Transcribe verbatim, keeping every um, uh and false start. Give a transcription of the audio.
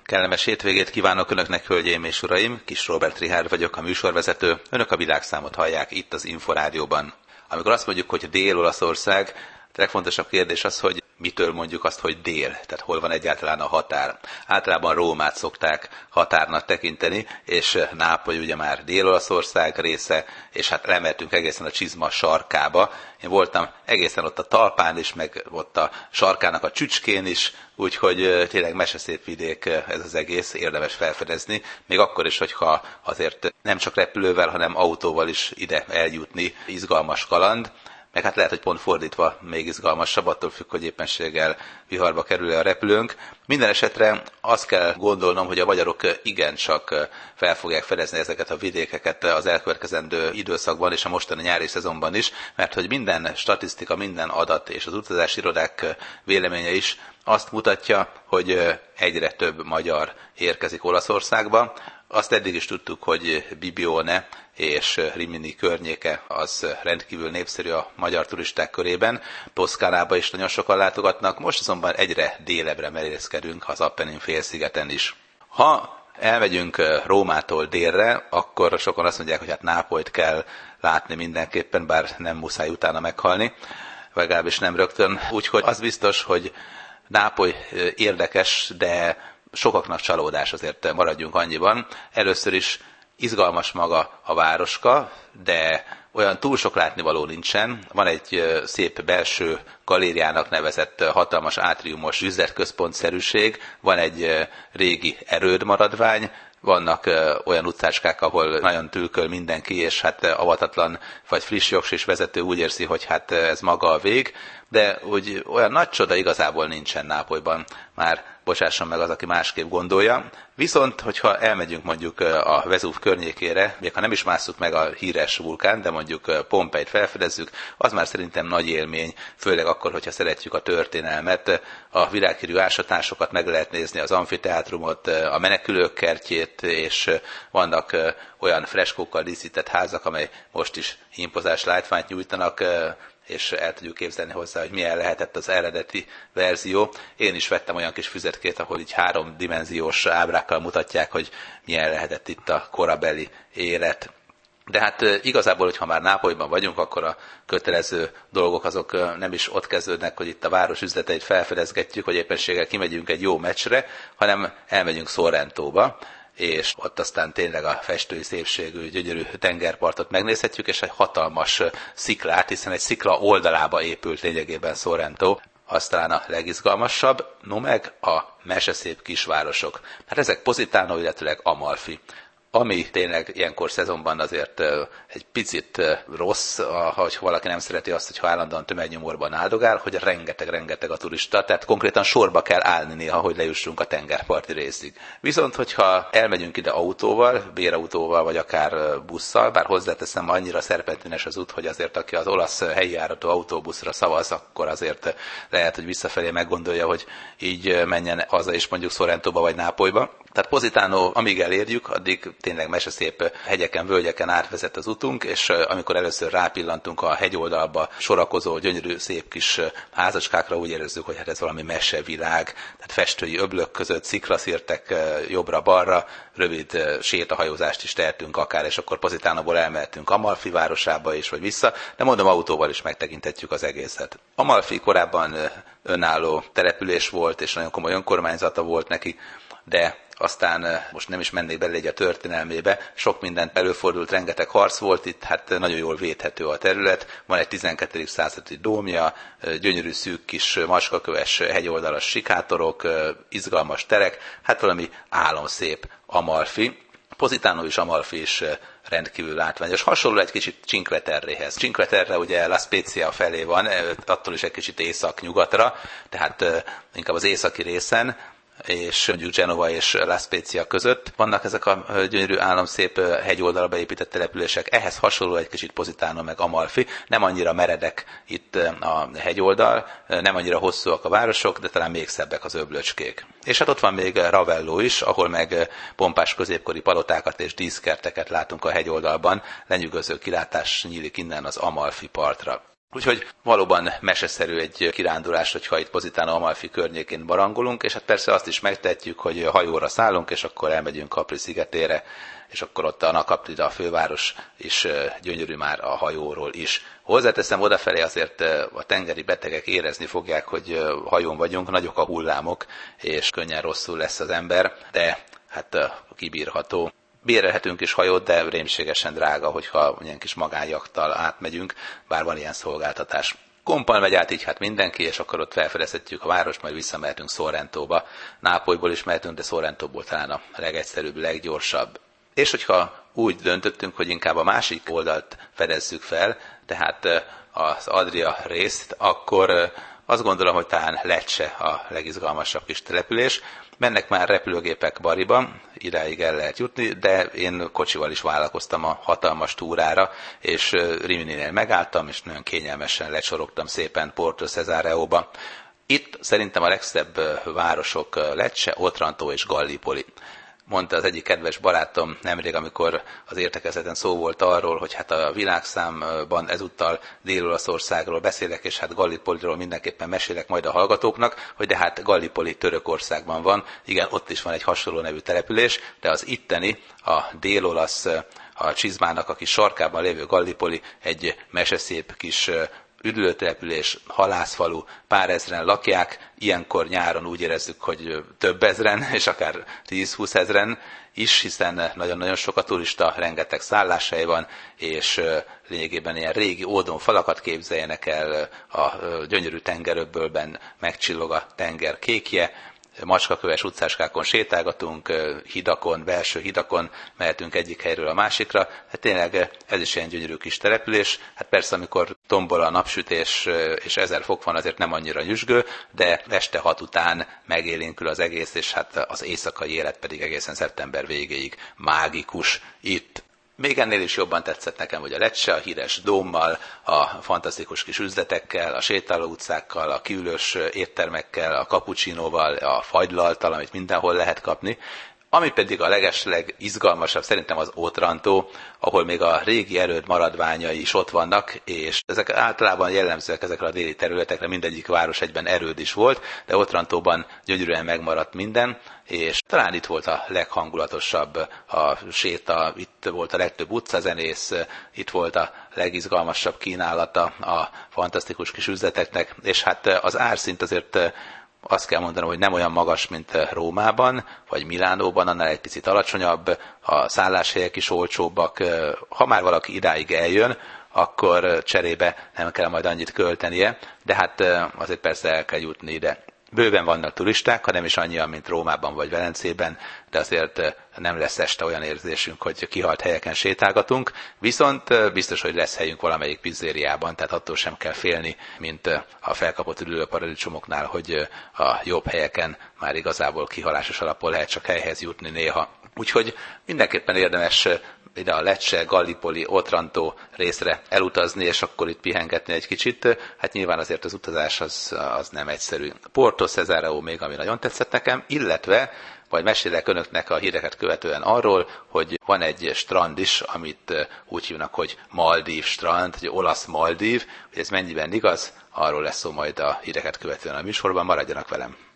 Kellemes hétvégét kívánok Önöknek, hölgyeim és uraim! Kis Róbert Richárd vagyok, a műsorvezető. Önök a világszámot hallják itt az Inforádióban. Amikor azt mondjuk, hogy Dél-Olaszország, a legfontosabb kérdés az, hogy mitől mondjuk azt, hogy dél, tehát hol van egyáltalán a határ. Általában Rómát szokták határnak tekinteni, és Nápoly ugye már Dél-Olaszország része, és hát lemeltünk egészen a csizma sarkába. Én voltam egészen ott a talpán is, meg ott a sarkának a csücskén is, úgyhogy tényleg meseszép vidék ez az egész, érdemes felfedezni, még akkor is, hogyha azért nem csak repülővel, hanem autóval is ide eljutni izgalmas kaland. Meg hát lehet, hogy pont fordítva még izgalmasabb, attól függ, hogy éppenséggel viharba kerül-e a repülőnk. Minden esetre azt kell gondolnom, hogy a magyarok igencsak fel fogják fedezni ezeket a vidékeket az elkövetkezendő időszakban és a mostani nyári szezonban is, mert hogy minden statisztika, minden adat és az utazási irodák véleménye is azt mutatja, hogy egyre több magyar érkezik Olaszországba. Azt eddig is tudtuk, hogy Bibione és Rimini környéke az rendkívül népszerű a magyar turisták körében. Toszkánába is nagyon sokan látogatnak, most azonban egyre délebbre merészkedünk az Appennin félszigeten is. Ha elmegyünk Rómától délre, akkor sokan azt mondják, hogy hát Nápolyt kell látni mindenképpen, bár nem muszáj utána meghalni, legalábbis nem rögtön. Úgyhogy az biztos, hogy Nápoly érdekes, de sokaknak csalódás, azért maradjunk annyiban. Először is izgalmas maga a városka, de olyan túl sok látnivaló nincsen. Van egy szép belső galériának nevezett hatalmas átriumos üzletközpontszerűség, van egy régi erődmaradvány, vannak olyan utcácskák, ahol nagyon tülköl mindenki, és hát avatatlan vagy friss jogsis vezető úgy érzi, hogy hát ez maga a vég, de úgy olyan nagy csoda igazából nincsen Nápolyban, már bocsásson meg az, aki másképp gondolja. Viszont, hogyha elmegyünk mondjuk a Vezúv környékére, még ha nem is másszuk meg a híres vulkán, de mondjuk Pompeit felfedezzük, az már szerintem nagy élmény, főleg akkor, hogyha szeretjük a történelmet. A világhírű ásatásokat meg lehet nézni, az amfiteátrumot, a menekülők kertjét, és vannak olyan freskókkal díszített házak, amely most is impozás látványt nyújtanak, és el tudjuk képzelni hozzá, hogy milyen lehetett az eredeti verzió. Én is vettem olyan kis füzetkét, ahol így háromdimenziós ábrákkal mutatják, hogy milyen lehetett itt a korabeli élet. De hát igazából, hogyha már Nápolyban vagyunk, akkor a kötelező dolgok azok nem is ott kezdődnek, hogy itt a város üzleteit felfedezgetjük, hogy éppenséggel kimegyünk egy jó meccsre, hanem elmegyünk Sorrentóba, és ott aztán tényleg a festői szépségű, gyönyörű tengerpartot megnézhetjük, és egy hatalmas sziklát, hiszen egy szikla oldalába épült lényegében Sorrento, az talán a legizgalmasabb, no meg a meseszép kisvárosok. Hát ezek Positano, illetőleg Amalfi. Ami tényleg ilyenkor szezonban azért egy picit rossz, ha valaki nem szereti azt, hogyha állandóan tömegnyomorban áldogál, hogy rengeteg-rengeteg a turista, tehát konkrétan sorba kell állni néha, hogy lejussunk a tengerparti részig. Viszont, hogyha elmegyünk ide autóval, bérautóval, vagy akár busszal, bár hozzáteszem, annyira szerpentines az út, hogy azért aki az olasz helyi járató autóbuszra szavaz, akkor azért lehet, hogy visszafelé meggondolja, hogy így menjen haza is mondjuk Sorrentóba vagy Nápolyba. Tehát Positano, amíg elérjük, addig tényleg meseszép hegyeken, völgyeken átvezet az utunk, és amikor először rápillantunk a hegyoldalba sorakozó, gyönyörű, szép kis házacskákra, úgy érezzük, hogy hát ez valami mesevilág, tehát festői öblök között sziklaszirtek jobbra-balra, rövid sétahajózást is tehetünk akár, és akkor Positanoból elmehetünk Amalfi városába is, vagy vissza, de mondom, autóval is megtekinthetjük az egészet. Amalfi korábban önálló település volt, és nagyon komoly önkormányzata volt neki, de aztán most nem is mennék bele egy a történelmébe, sok mindent előfordult, rengeteg harc volt itt, hát nagyon jól védhető a terület, van egy tizenkettedik századi dómja, gyönyörű szűk kis macskaköves hegyoldalas sikátorok, izgalmas terek, hát valami álomszép Amalfi. Positano és Amalfi is rendkívül látványos. Hasonló egy kicsit Cinque Terréhez. Cinque Terre ugye La Spezia felé van, attól is egy kicsit észak-nyugatra, tehát inkább az északi részen, és mondjuk Genova és La Spezia között vannak ezek a gyönyörű álomszép hegyoldalra beépített települések. Ehhez hasonló egy kicsit Positano meg Amalfi. Nem annyira meredek itt a hegyoldal, nem annyira hosszúak a városok, de talán még szebbek az öblöcskék. És hát ott van még Ravello is, ahol meg pompás középkori palotákat és díszkerteket látunk a hegyoldalban. Lenyűgöző kilátás nyílik innen az Amalfi partra. Úgyhogy valóban meseszerű egy kirándulás, hogyha itt Positano Amalfi környékén barangolunk, és hát persze azt is megtehetjük, hogy hajóra szállunk, és akkor elmegyünk Capri szigetére, és akkor ott a Caprira, a főváros is gyönyörű már a hajóról is. Hozzáteszem, odafelé azért a tengeri betegek érezni fogják, hogy hajón vagyunk, nagyok a hullámok, és könnyen rosszul lesz az ember, de hát kibírható. Bérelhetünk is hajót, de rémségesen drága, hogyha ilyen kis magánjachttal átmegyünk, bár van ilyen szolgáltatás. Kompal megy át így hát mindenki, és akkor ott felfedezhetjük a várost, majd visszamehetünk Sorrentóba. Nápolyból is mehetünk, de Sorrentóból talán a legegyszerűbb, leggyorsabb. És hogyha úgy döntöttünk, hogy inkább a másik oldalt fedezzük fel, tehát az Adria részt, akkor azt gondolom, hogy talán Lecce a legizgalmasabb kis település. Mennek már repülőgépek Bariba, idáig el lehet jutni, de én kocsival is vállalkoztam a hatalmas túrára, és Rimininél megálltam, és nagyon kényelmesen lecsorogtam szépen Porto Cesareóba. Itt szerintem a legszebb városok Lecce, Otranto és Gallipoli. Mondta az egyik kedves barátom nemrég, amikor az értekezleten szó volt arról, hogy hát a világszámban ezúttal Dél-Olaszországról beszélek, és hát Gallipoliról mindenképpen mesélek majd a hallgatóknak, hogy de hát Gallipoli Törökországban van, igen, ott is van egy hasonló nevű település, de az itteni, a dél-olasz, a csizmának a kis sarkában lévő Gallipoli egy meseszép kis üdülőtelepülés, halászfalu, pár ezren lakják, ilyenkor nyáron úgy érezzük, hogy több ezren, és akár tíz-húsz ezren is, hiszen nagyon-nagyon sok a turista, rengeteg szálláshely van, és lényegében ilyen régi ódon falakat képzeljenek el, a gyönyörű tengeröbbölben megcsillog a tenger kékje, macskaköves utcáskákon sétálgatunk, hidakon, belső hidakon mehetünk egyik helyről a másikra. Hát tényleg ez is ilyen gyönyörű kis település. Hát persze, amikor tombol a napsütés és ezer fok van, azért nem annyira nyüzsgő, de este hat után megélénkül az egész, és hát az éjszakai élet pedig egészen szeptember végéig mágikus itt. Még ennél is jobban tetszett nekem, hogy a Lecce, a híres dómmal, a fantasztikus kis üzletekkel, a sétáló utcákkal, a kiülős éttermekkel, a cappuccinóval, a fagylalttal, amit mindenhol lehet kapni. Ami pedig a legesleg izgalmasabb szerintem az Otranto, ahol még a régi erőd maradványai is ott vannak, és ezek általában jellemzőek ezekre a déli területekre, mindegyik város egyben erőd is volt, de Otrantóban gyönyörűen megmaradt minden, és talán itt volt a leghangulatosabb a séta, itt volt a legtöbb utcazenész, itt volt a legizgalmasabb kínálata a fantasztikus kis üzleteknek, és hát az árszint azért azt kell mondanom, hogy nem olyan magas, mint Rómában, vagy Milánóban, annál egy picit alacsonyabb, a szálláshelyek is olcsóbbak. Ha már valaki idáig eljön, akkor cserébe nem kell majd annyit költenie, de hát azért persze el kell jutni ide. Bőven vannak turisták, ha nem is annyian, mint Rómában vagy Velencében, de azért nem lesz este olyan érzésünk, hogy kihalt helyeken sétálgatunk, viszont biztos, hogy lesz helyünk valamelyik pizzériában, tehát attól sem kell félni, mint a felkapott üdülőparadicsomoknál, hogy a jobb helyeken már igazából kihalásos alapon lehet csak helyhez jutni néha. Úgyhogy mindenképpen érdemes ide a Lecce, Gallipoli, Otranto részre elutazni, és akkor itt pihengetni egy kicsit. Hát nyilván azért az utazás az, az nem egyszerű. Porto Cesareó még, ami nagyon tetszett nekem, illetve majd mesélek önöknek a híreket követően arról, hogy van egy strand is, amit úgy hívnak, hogy Maldív strand, hogy olasz Maldív, hogy ez mennyiben igaz, arról lesz szó majd a híreket követően a műsorban, maradjanak velem.